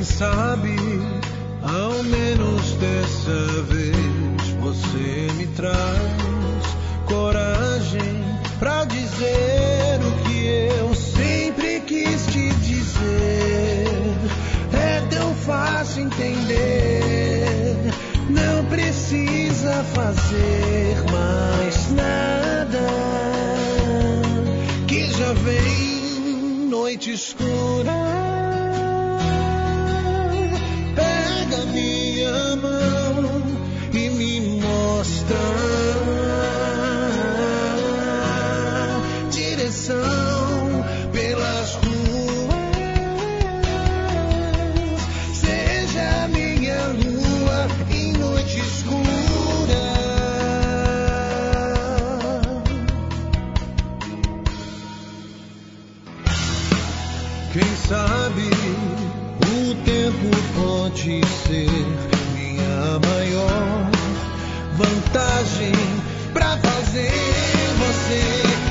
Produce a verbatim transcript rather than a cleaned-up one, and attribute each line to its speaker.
Speaker 1: Quem sabe, ao menos dessa vez, você me traz coragem pra dizer o que eu sempre quis te dizer. É tão fácil entender, não precisa fazer mais nada, que já vem noite escura. Pega minha mão e me mostra direção pelas ruas. Seja minha lua em noite escura. Quem sabe o tempo pode ser minha maior vantagem pra fazer você